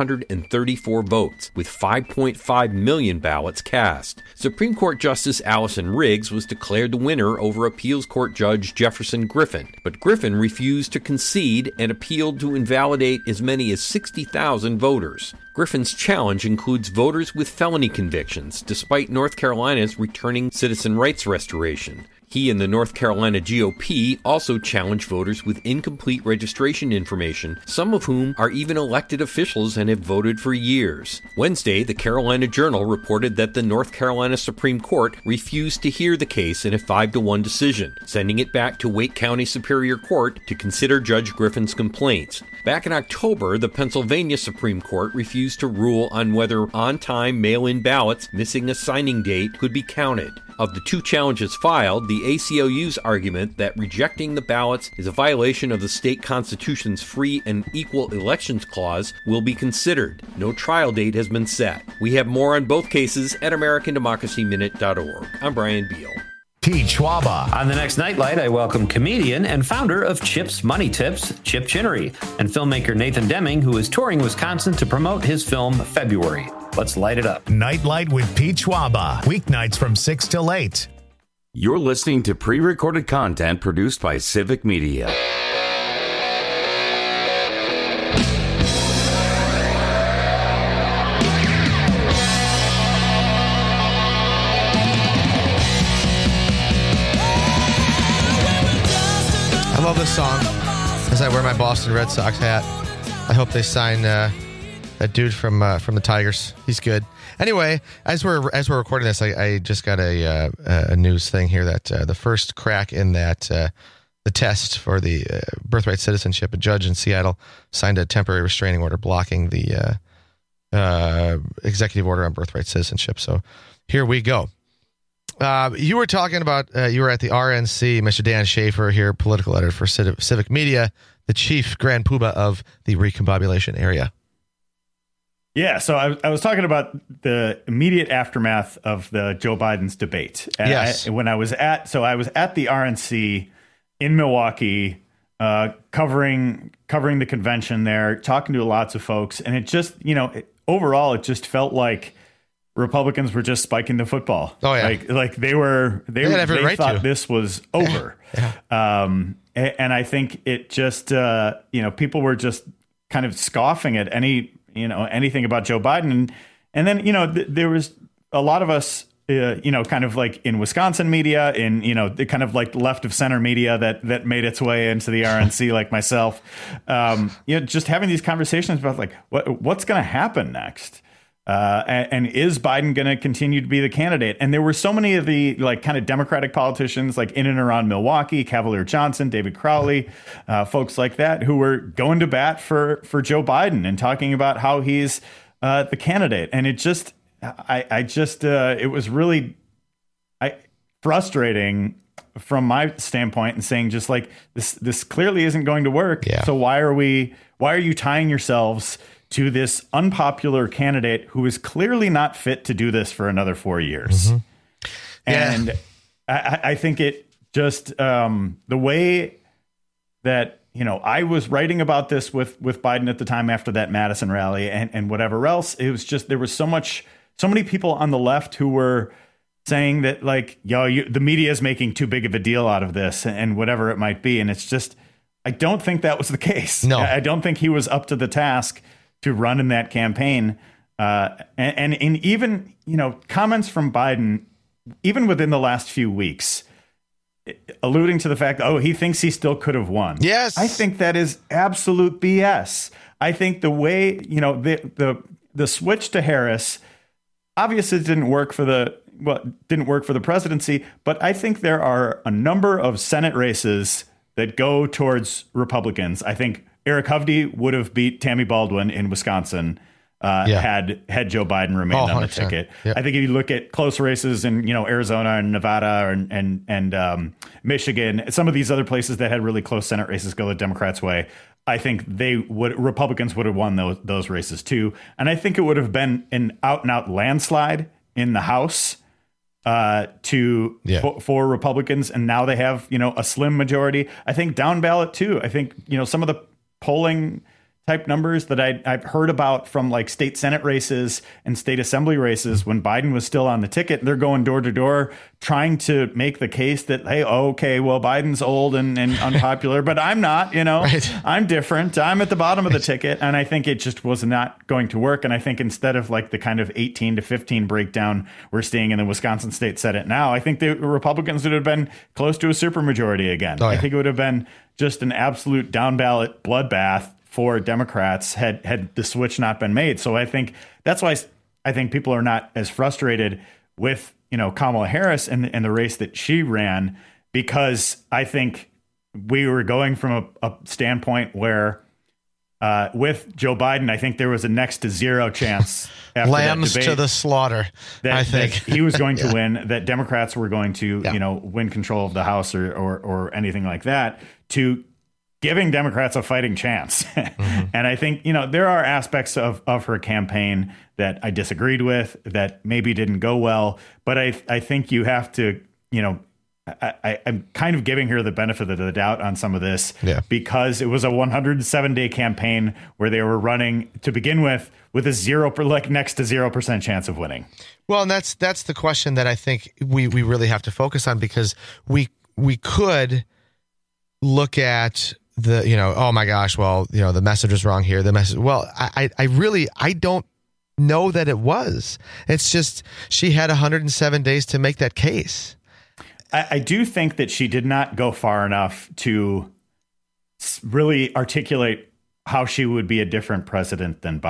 734 votes, with 5.5 million ballots cast. Supreme Court Justice Allison Riggs was declared the winner over Appeals Court Judge Jefferson Griffin, but Griffin refused to concede and appealed to invalidate as many as 60,000 voters. Griffin's challenge includes voters with felony convictions, despite North Carolina's returning citizen rights restoration. He and the North Carolina GOP also challenge voters with incomplete registration information, some of whom are even elected officials and have voted for years. Wednesday, the Carolina Journal reported that the North Carolina Supreme Court refused to hear the case in a 5-1 decision, sending it back to Wake County Superior Court to consider Judge Griffin's complaints. Back in October, the Pennsylvania Supreme Court refused to rule on whether on-time mail-in ballots missing a signing date could be counted. Of the 2 challenges filed, the ACLU's argument that rejecting the ballots is a violation of the state constitution's free and equal elections clause will be considered. No trial date has been set. We have more on both cases at AmericanDemocracyMinute.org. I'm Brian Beal. Pete Schwaba. On the next Nightlight, I welcome comedian and founder of Chip's Money Tips, Chip Chinnery, and filmmaker Nathan Deming, who is touring Wisconsin to promote his film February. Let's light it up. Nightlight with Pete Schwaba. Weeknights from 6 till 8. You're listening to pre-recorded content produced by Civic Media. I love this song as I wear my Boston Red Sox hat. I hope they sign That dude from the Tigers. He's good. Anyway, as we're recording this, I just got a news thing here that the first crack in that the test for the birthright citizenship, a judge in Seattle signed a temporary restraining order blocking the executive order on birthright citizenship. So here we go. You were talking about, you were at the RNC, Mr. Dan Schaefer here, political editor for Civic Media, the chief grand poobah of the recombobulation area. Yeah, so I was talking about the immediate aftermath of the Joe Biden's debate. And yes. I was at the RNC in Milwaukee, covering the convention there, talking to lots of folks, and it just, overall, it just felt like Republicans were just spiking the football. Oh yeah, like they thought this was over. And I think it just people were just kind of scoffing at anything about Joe Biden, and then there was a lot of us kind of like in Wisconsin media, in the kind of like left of center media that made its way into the RNC, like myself, just having these conversations about like what's going to happen next. And is Biden going to continue to be the candidate? And there were so many of the like kind of Democratic politicians like in and around Milwaukee, Cavalier Johnson, David Crowley, folks like that who were going to bat for Joe Biden and talking about how he's the candidate. And it just it was really frustrating from my standpoint and saying just like this clearly isn't going to work. Yeah. So why are you tying yourselves to this unpopular candidate who is clearly not fit to do this for another 4 years? Mm-hmm. And I think it just the way that, I was writing about this with Biden at the time after that Madison rally and whatever else, it was just, there was so many people on the left who were saying that like, the media is making too big of a deal out of this and whatever it might be. And it's just, I don't think that was the case. No, I don't think he was up to the task to run in that campaign. And even, comments from Biden, even within the last few weeks, alluding to the fact, he thinks he still could have won. Yes. I think that is absolute BS. I think the way, the switch to Harris obviously didn't work for the presidency, but I think there are a number of Senate races that go towards Republicans. I think Eric Hovde would have beat Tammy Baldwin in Wisconsin had Joe Biden remained on the ticket. Yep. I think if you look at close races in Arizona and Nevada and Michigan, some of these other places that had really close Senate races go the Democrats' way, I think Republicans would have won those races too. And I think it would have been an out and out landslide in the House for Republicans. And now they have, a slim majority. I think down ballot too. I think, some of the polling type numbers that I've heard about from like state Senate races and state assembly races when Biden was still on the ticket, they're going door to door trying to make the case that, hey, okay, well, Biden's old and unpopular, but I'm not, right. I'm different. I'm at the bottom of the ticket. And I think it just was not going to work. And I think instead of like the kind of 18 to 15 breakdown we're seeing in the Wisconsin State Senate now, I think the Republicans would have been close to a supermajority again. I think it would have been just an absolute down ballot bloodbath for Democrats had the switch not been made. So I think that's why I think people are not as frustrated with, Kamala Harris and the race that she ran, because I think we were going from a standpoint where with Joe Biden, I think there was a next to zero chance after lambs that debate to the slaughter. I think that he was going to win, that Democrats were going to, win control of the House or anything like that, to giving Democrats a fighting chance. Mm-hmm. And I think, there are aspects of her campaign that I disagreed with, that maybe didn't go well. But I think you have to, I'm kind of giving her the benefit of the doubt on some of this, because it was a 107-day campaign where they were running to begin with a next to 0% chance of winning. Well, and that's the question that I think we really have to focus on, because we could look at the, oh my gosh, well, the message is wrong here. Well, I don't know that it was. It's just, she had 107 days to make that case. I do think that she did not go far enough to really articulate how she would be a different president than Biden.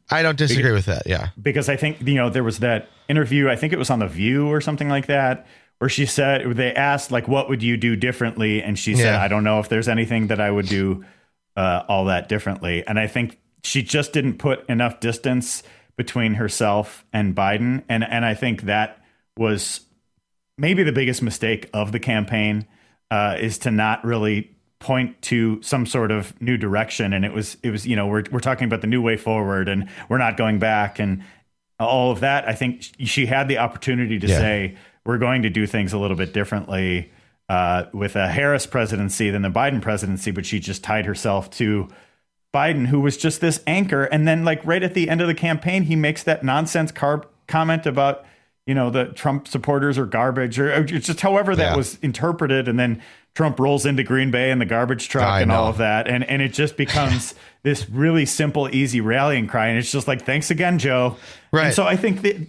I don't disagree with that. Yeah. Because I think, there was that interview, I think it was on The View or something like that, where they asked, like, what would you do differently? And she said, I don't know if there's anything that I would do all that differently. And I think she just didn't put enough distance between herself and Biden. And I think that was maybe the biggest mistake of the campaign, is to not really point to some sort of new direction. And it was we're talking about the new way forward, and we're not going back, and all of that. I think she had the opportunity to say, we're going to do things a little bit differently with a Harris presidency than the Biden presidency, but she just tied herself to Biden, who was just this anchor. And then, like, right at the end of the campaign, he makes that nonsense comment about, the Trump supporters are garbage, or just however that was interpreted. And then Trump rolls into Green Bay in the garbage truck and all of that. And it just becomes this really simple, easy rallying cry. And it's just like, thanks again, Joe. Right. And so I think that,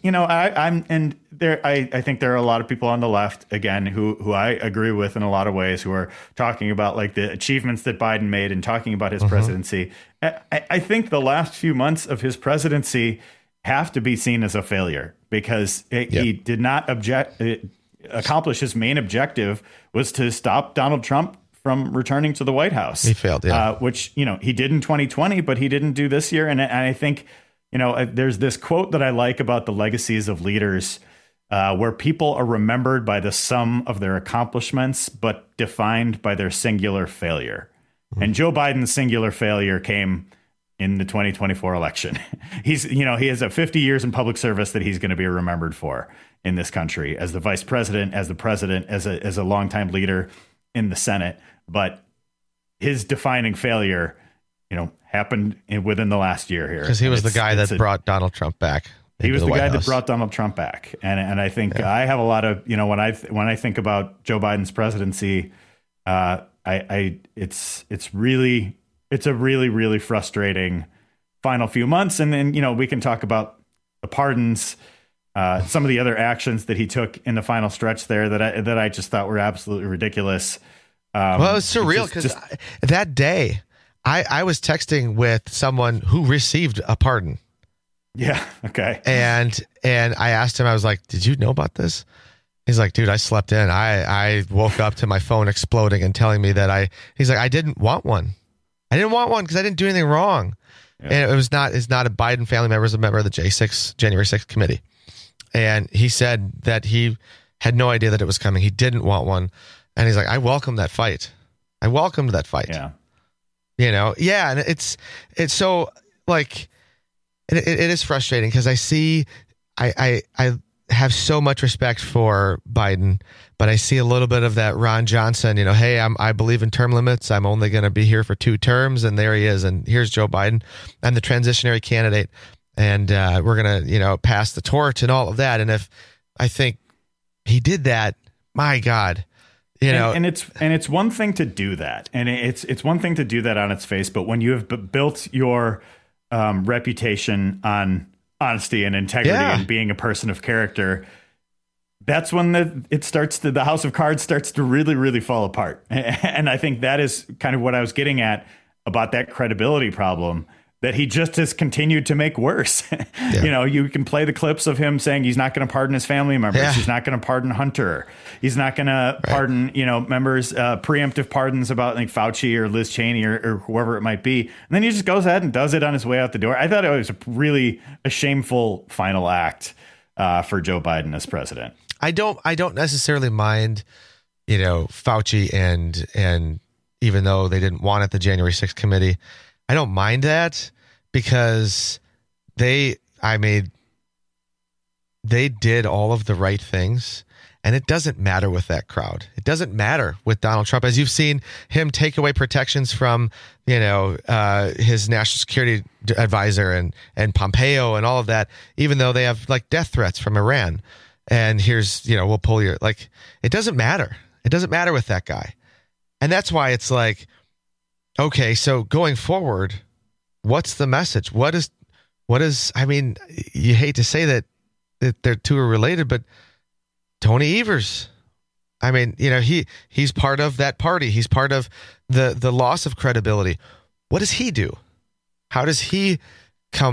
I think there are a lot of people on the left, again, who I agree with in a lot of ways, who are talking about, like, the achievements that Biden made and talking about his presidency. I think the last few months of his presidency have to be seen as a failure, because he did not accomplish his main objective, was to stop Donald Trump from returning to the White House. He failed, which, he did in 2020, but he didn't do this year. And I think, there's this quote that I like about the legacies of leaders, where people are remembered by the sum of their accomplishments, but defined by their singular failure. Mm-hmm. And Joe Biden's singular failure came in the 2024 election. He has a 50 years in public service that he's going to be remembered for in this country, as the vice president, as the president, as a longtime leader in the Senate. But his defining failure, happened within the last year here. Because he was the guy that brought Donald Trump back. He was the guy that brought Donald Trump back. And I think I have a lot of, when I think about Joe Biden's presidency, it's a really, really frustrating final few months. And then, we can talk about the pardons, some of the other actions that he took in the final stretch there that I just thought were absolutely ridiculous. Well, it was surreal, because that day I was texting with someone who received a pardon. Yeah. Okay. And I asked him, I was like, did you know about this? He's like, dude, I slept in. I woke up to my phone exploding and telling me that he's like, I didn't want one. I didn't want one because I didn't do anything wrong. Yeah. And it's not a Biden family member, it's a member of the January 6th committee. And he said that he had no idea that it was coming. He didn't want one. And he's like, I welcomed that fight. Yeah. Yeah. And it's so, like, it is frustrating, because I see, I have so much respect for Biden, but I see a little bit of that Ron Johnson, hey, I believe in term limits. I'm only going to be here for 2 terms. And there he is. And here's Joe Biden. I'm the transitionary candidate. And we're going to, pass the torch and all of that. And if I think he did that, my God, and it's one thing to do that. And it's one thing to do that on its face. But when you have built your reputation on honesty and integrity and being a person of character, that's when the house of cards starts to really, really fall apart. And I think that is kind of what I was getting at about that credibility problem that he just has continued to make worse. You can play the clips of him saying he's not going to pardon his family members. Yeah. He's not going to pardon Hunter. He's not going to pardon, members, preemptive pardons about, like, Fauci or Liz Cheney or whoever it might be. And then he just goes ahead and does it on his way out the door. I thought it was a shameful final act for Joe Biden as president. I don't necessarily mind, Fauci and even though they didn't want it, the January 6th committee, I don't mind that, because they did all of the right things, and it doesn't matter with that crowd. It doesn't matter with Donald Trump, as you've seen him take away protections from, his national security advisor and Pompeo and all of that, even though they have, like, death threats from Iran. And here's, we'll pull your, like, it doesn't matter. It doesn't matter with that guy. And that's why it's like, okay, so going forward, what's the message? What is, I mean, you hate to say that they're two are related, but Tony Evers, I mean, he's part of that party. He's part of the loss of credibility. What does he do? How does he come,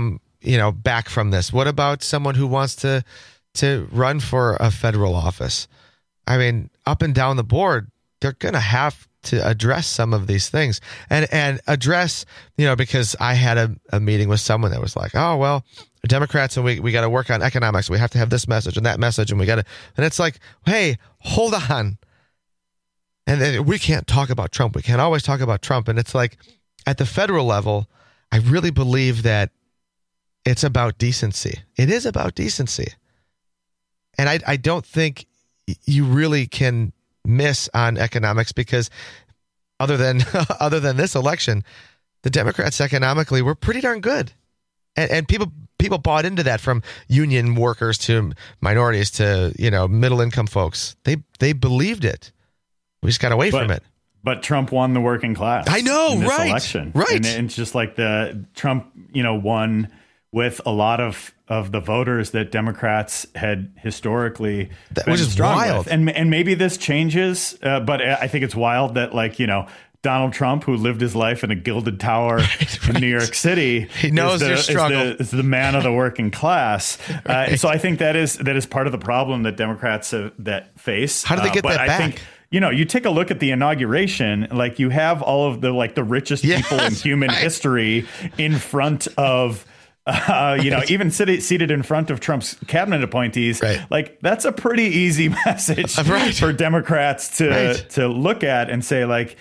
back from this? What about someone who wants to run for a federal office? I mean, up and down the board, they're going to have to address some of these things and address, because I had a meeting with someone that was like, oh, well, Democrats, and we got to work on economics. We have to have this message and that message, and and it's like, hey, hold on. And then we can't talk about Trump. We can't always talk about Trump. And it's like, at the federal level, I really believe that it's about decency. It is about decency. And I don't think you really can miss on economics, because other than this election, the Democrats economically were pretty darn good. And people bought into that, from union workers to minorities to, middle income folks. They believed it. We just got away from it. But Trump won the working class. I know, in this right? election. Right. And it's just like Trump, won with a lot of the voters that Democrats had historically been strong with. And maybe this changes, but I think it's wild that Donald Trump, who lived his life in a gilded tower in New York City, he knows their struggle. Is the man of the working class. Right. So I think that is part of the problem that Democrats that face. How do they get that back? I think, you take a look at the inauguration, you have all of the richest people in human history in front of, even seated in front of Trump's cabinet appointees. Right. That's a pretty easy message for Democrats to look at and say,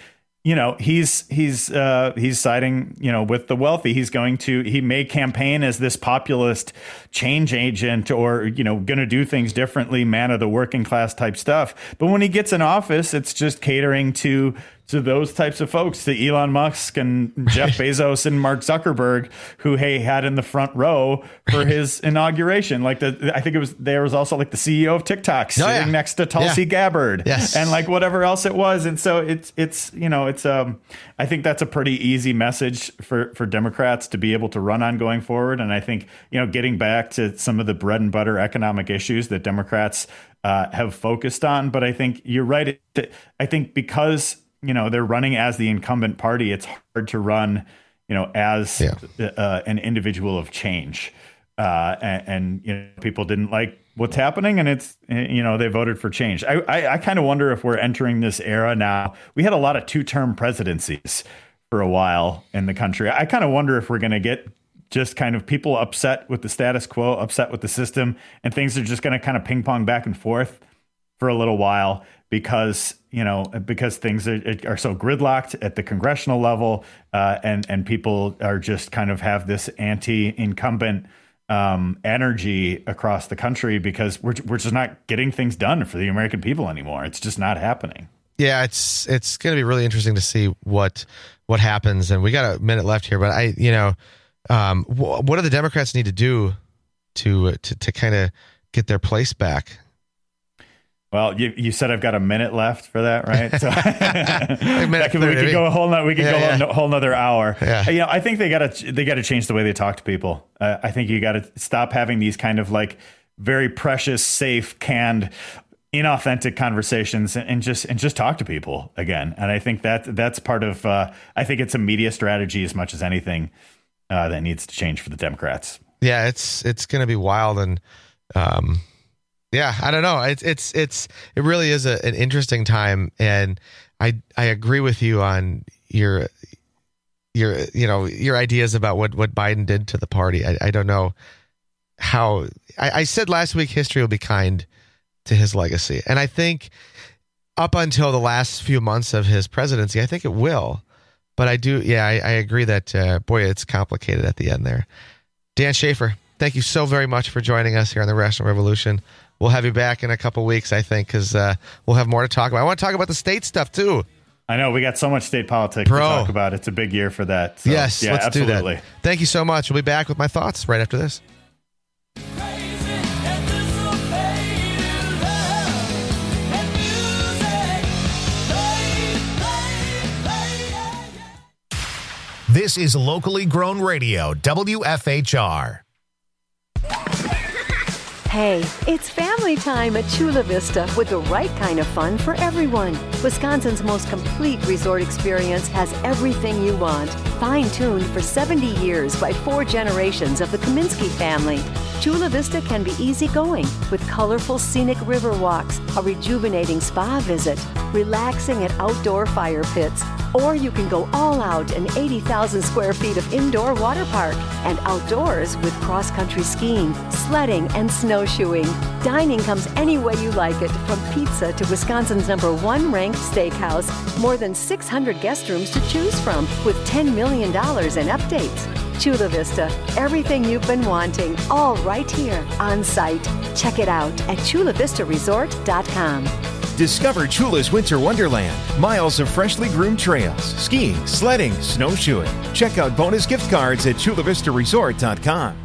he's siding, with the wealthy. He may campaign as this populist change agent or, going to do things differently, man of the working class type stuff. But when he gets in office, it's just catering to those types of folks, to Elon Musk and Jeff Bezos and Mark Zuckerberg, who had in the front row for his inauguration. I think there was also the CEO of TikTok sitting next to Tulsi Gabbard, and whatever else it was. And so I think that's a pretty easy message for Democrats to be able to run on going forward. And I think, getting back to some of the bread and butter economic issues that Democrats have focused on. But I think you're right. I think because they're running as the incumbent party, it's hard to run, as an individual of change. And people didn't like what's happening, and it's, they voted for change. I kind of wonder if we're entering this era now. We had a lot of 2-term presidencies for a while in the country. I kind of wonder if we're going to get just kind of people upset with the status quo, upset with the system, and things are just going to kind of ping pong back and forth for a little while, because things are so gridlocked at the congressional level, and people are just kind of have this anti-incumbent energy across the country, because we're just not getting things done for the American people anymore. It's just not happening. Yeah, it's going to be really interesting to see what happens. And we got a minute left here, but what do the Democrats need to do to kind of get their place back? Well, you said I've got a minute left for that, right? So we could go a whole nother hour. Yeah. I think they got to change the way they talk to people. I think you got to stop having these kind of very precious, safe, canned, inauthentic conversations and just talk to people again. And I think that's part of. I think it's a media strategy as much as anything that needs to change for the Democrats. Yeah, it's going to be wild. And yeah, I don't know. It really is an interesting time, and I agree with you on your ideas about what Biden did to the party. I don't know how. I said last week history will be kind to his legacy, and I think up until the last few months of his presidency, I think it will. But I do, I agree that it's complicated at the end there. Dan Schaefer, thank you so very much for joining us here on the Rational Revolution. We'll have you back in a couple weeks, I think, because we'll have more to talk about. I want to talk about the state stuff, too. I know. We got so much state politics to talk about. It's a big year for that. So, yes, let's absolutely do that. Thank you so much. We'll be back with my thoughts right after this. This is locally grown radio, WFHR. Hey, it's family time at Chula Vista with the right kind of fun for everyone. Wisconsin's most complete resort experience has everything you want. Fine-tuned for 70 years by 4 generations of the Kaminsky family. Chula Vista can be easygoing with colorful scenic river walks, a rejuvenating spa visit, relaxing at outdoor fire pits, or you can go all out in 80,000 square feet of indoor water park and outdoors with cross-country skiing, sledding, and snowshoeing. Dining comes any way you like it, from pizza to Wisconsin's #1 ranked steakhouse. More than 600 guest rooms to choose from with $10 million in updates. Chula Vista, everything you've been wanting, all right here on site. Check it out at chulavistaresort.com. Discover Chula's Winter Wonderland. Miles of freshly groomed trails, skiing, sledding, snowshoeing. Check out bonus gift cards at chulavistaresort.com.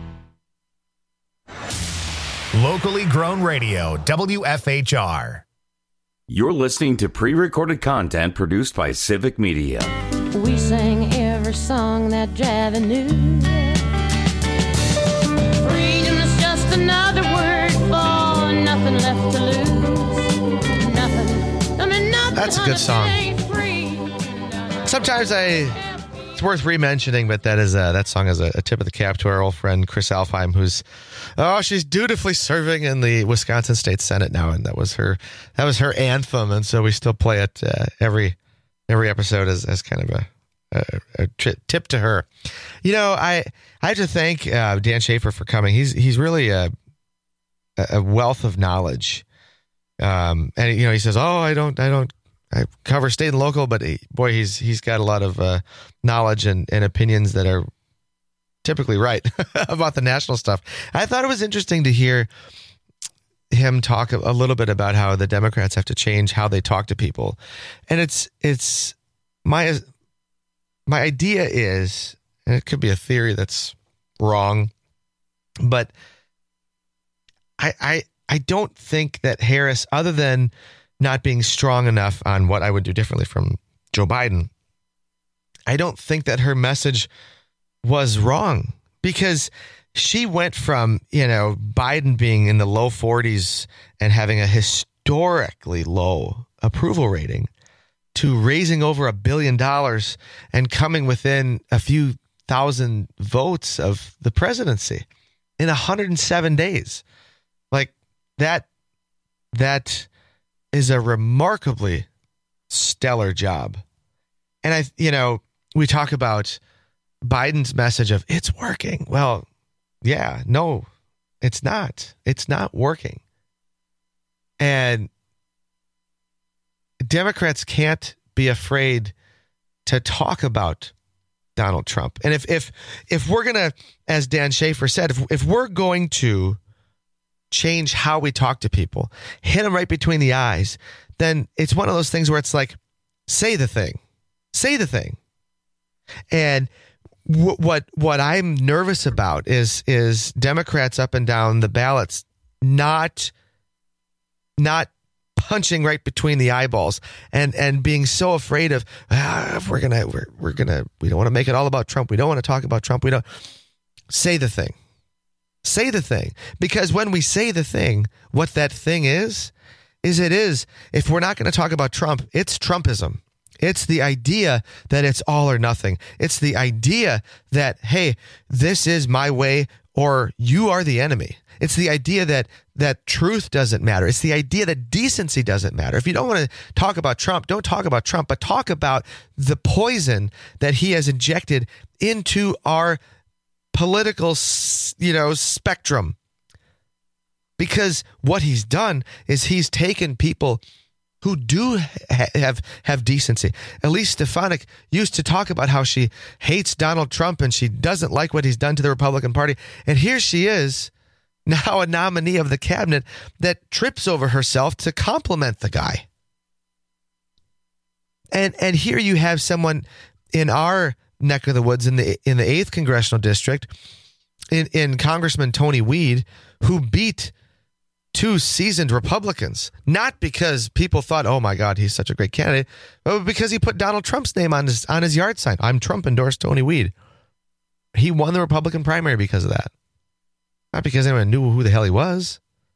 Locally grown radio, WFHR. You're listening to pre-recorded content produced by Civic Media. We sang every song that Javi knew. Freedom is just another word for nothing left to lose. Nothing. I mean, nothing. That's a good song. Sometimes it's worth re-mentioning, but that song is a tip of the cap to our old friend Chris Alfheim, who's she's dutifully serving in the Wisconsin State Senate now, and that was her anthem, and so we still play it every episode as kind of a tip to her. You know, I have to thank Dan Schaefer for coming. He's really a wealth of knowledge, and you know, he says, I cover state and local, but he's got a lot of knowledge and opinions that are typically right about the national stuff. I thought it was interesting to hear him talk a little bit about how the Democrats have to change how they talk to people. And it's my idea is, and it could be a theory that's wrong, but I don't think that Harris, other than not being strong enough on what I would do differently from Joe Biden, I don't think that her message was wrong, because she went from, Biden being in the low 40s and having a historically low approval rating to raising over $1 billion and coming within a few thousand votes of the presidency in 107 days. Like that is a remarkably stellar job. And we talk about Biden's message of it's working. Well, yeah, no, it's not. It's not working. And Democrats can't be afraid to talk about Donald Trump. And if we're going to, as Dan Schaefer said, if we're going to change how we talk to people, hit them right between the eyes, then it's one of those things where it's like, say the thing. And what I'm nervous about is Democrats up and down the ballots not punching right between the eyeballs and being so afraid of we don't want to make it all about Trump. We don't want to talk about Trump. We don't say the thing. Say the thing, because when we say the thing, what that thing is if we're not going to talk about Trump, it's Trumpism. It's the idea that it's all or nothing. It's the idea that, hey, this is my way or you are the enemy. It's the idea that truth doesn't matter. It's the idea that decency doesn't matter. If you don't want to talk about Trump, don't talk about Trump, but talk about the poison that he has injected into our political, spectrum. Because what he's done is he's taken people who do have decency. Elise Stefanik used to talk about how she hates Donald Trump and she doesn't like what he's done to the Republican Party. And here she is, now a nominee of the cabinet that trips over herself to compliment the guy. And here you have someone in our neck of the woods in the 8th congressional district, in Congressman Tony Weed, who beat 2 seasoned Republicans, not because people thought, oh my God, he's such a great candidate, but because he put Donald Trump's name on his yard sign. I'm Trump endorsed Tony Weed. He won the Republican primary because of that. Not because anyone knew who the hell he was.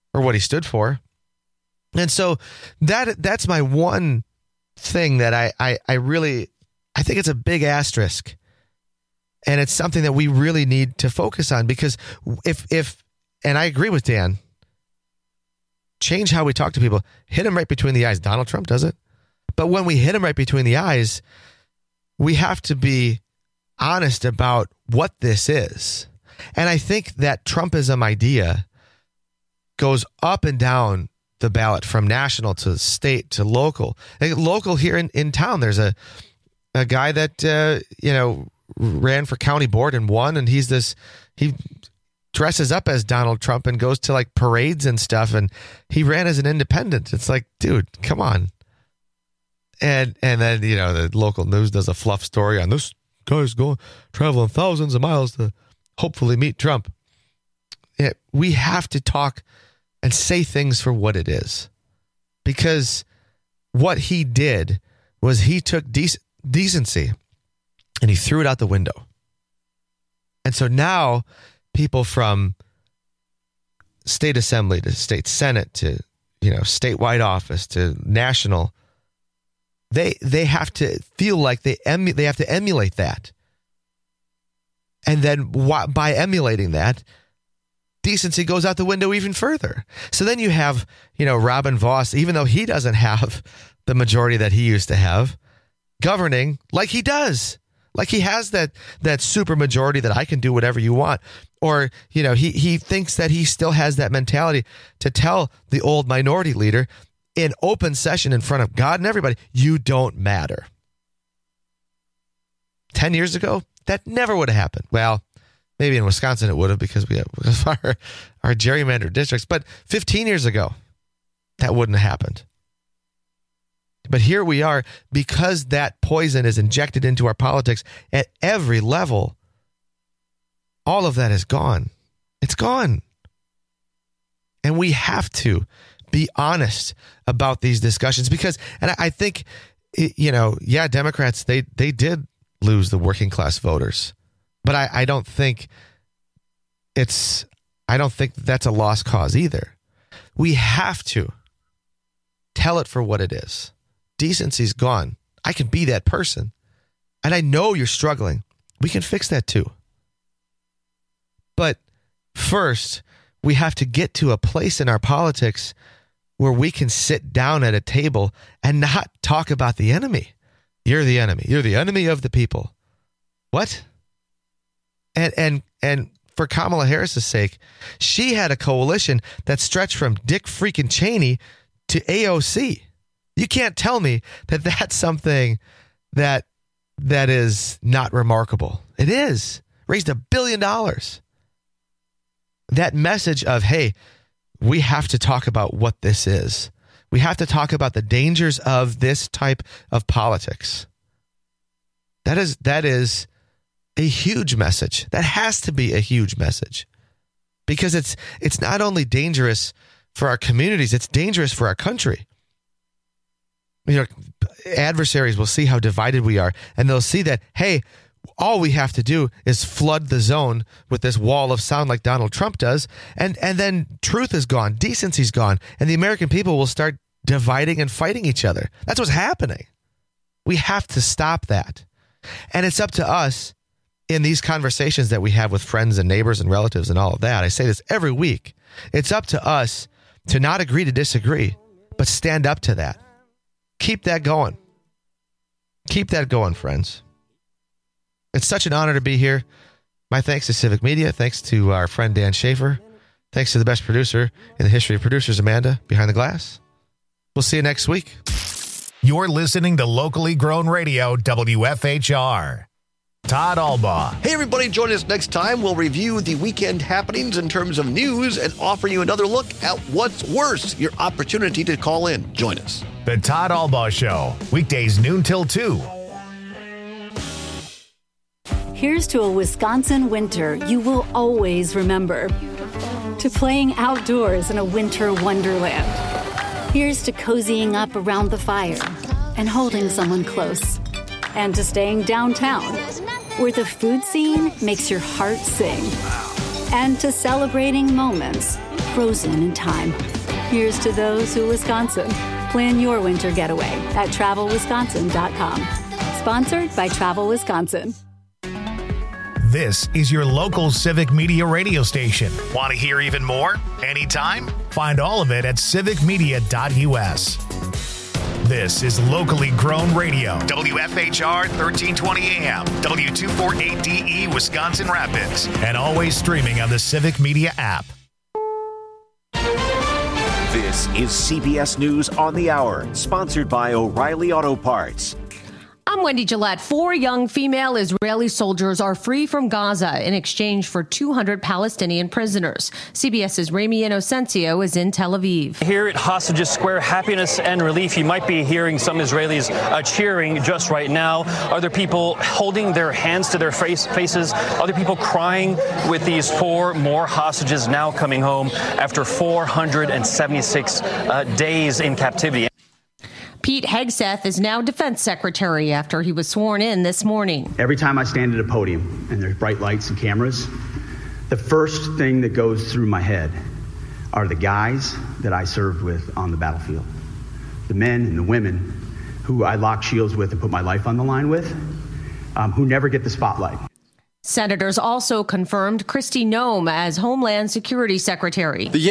or what he stood for. And so that's my one thing that I think it's a big asterisk. And it's something that we really need to focus on, because if and I agree with Dan, change how we talk to people, hit them right between the eyes. Donald Trump does it. But when we hit them right between the eyes, we have to be honest about what this is. And I think that Trumpism idea goes up and down the ballot, from national to state to local. Local here in town, there's a guy that, ran for county board and won. And he dresses up as Donald Trump and goes to like parades and stuff. And he ran as an independent. It's like, dude, come on. And then, the local news does a fluff story on this guy's traveling thousands of miles to hopefully meet Trump. Yeah, we have to talk and say things for what it is, because what he did was he took decency and he threw it out the window. And so now people from state assembly to state senate to, statewide office to national, they have to feel like they have to emulate that. And then by emulating that, decency goes out the window even further. So then you have, Robin Vos, even though he doesn't have the majority that he used to have, governing like he does. Like he has that super majority that I can do whatever you want. Or, he thinks that he still has that mentality to tell the old minority leader in open session in front of God and everybody, you don't matter. 10 years ago, that never would have happened. Well, maybe in Wisconsin it would have, because we have our gerrymandered districts. But 15 years ago, that wouldn't have happened. But here we are, because that poison is injected into our politics at every level. All of that is gone. It's gone. And we have to be honest about these discussions, because, and I think, Democrats, they did lose the working class voters, but I don't think that's a lost cause either. We have to tell it for what it is. Decency's gone. I can be that person. And I know you're struggling. We can fix that too. But first, we have to get to a place in our politics where we can sit down at a table and not talk about the enemy. You're the enemy. You're the enemy of the people. What? And for Kamala Harris's sake, she had a coalition that stretched from Dick freaking Cheney to AOC. You can't tell me that that's something that is not remarkable. It is. Raised $1 billion. That message of, hey, we have to talk about what this is. We have to talk about the dangers of this type of politics. That is a huge message. That has to be a huge message, because it's not only dangerous for our communities, it's dangerous for our country. Adversaries will see how divided we are, and they'll see that, hey, all we have to do is flood the zone with this wall of sound like Donald Trump does, and then truth is gone, decency's gone, and the American people will start dividing and fighting each other. That's what's happening. We have to stop that. And it's up to us in these conversations that we have with friends and neighbors and relatives and all of that. I say this every week. It's up to us to not agree to disagree, but stand up to that. Keep that going. Keep that going, friends. It's such an honor to be here. My thanks to Civic Media. Thanks to our friend Dan Schaefer. Thanks to the best producer in the history of producers, Amanda, behind the glass. We'll see you next week. You're listening to locally grown radio, WFHR. Todd Albaugh. Hey, everybody, join us next time. We'll review the weekend happenings in terms of news and offer you another look at what's worse, your opportunity to call in. Join us. The Todd Albaugh Show, weekdays noon till 2. Here's to a Wisconsin winter you will always remember. To playing outdoors in a winter wonderland. Here's to cozying up around the fire and holding someone close. And to staying downtown, where the food scene makes your heart sing. And to celebrating moments frozen in time. Here's to those who Wisconsin. Plan your winter getaway at TravelWisconsin.com. Sponsored by Travel Wisconsin. This is your local Civic Media radio station. Want to hear even more? Anytime? Find all of it at civicmedia.us. This is locally grown radio. WFHR 1320 AM, W248DE, Wisconsin Rapids, and always streaming on the Civic Media app. This is CBS News on the Hour, sponsored by O'Reilly Auto Parts. I'm Wendy Gillette. 4 young female Israeli soldiers are free from Gaza in exchange for 200 Palestinian prisoners. CBS's Ramy Inocencio is in Tel Aviv. Here at Hostages Square, happiness and relief. You might be hearing some Israelis cheering just right now. Other people holding their hands to their faces. Other people crying with these 4 more hostages now coming home after 476 days in captivity. Pete Hegseth is now Defense Secretary after he was sworn in this morning. Every time I stand at a podium and there's bright lights and cameras, the first thing that goes through my head are the guys that I served with on the battlefield. The men and the women who I locked shields with and put my life on the line with, who never get the spotlight. Senators also confirmed Kristi Noem as Homeland Security Secretary.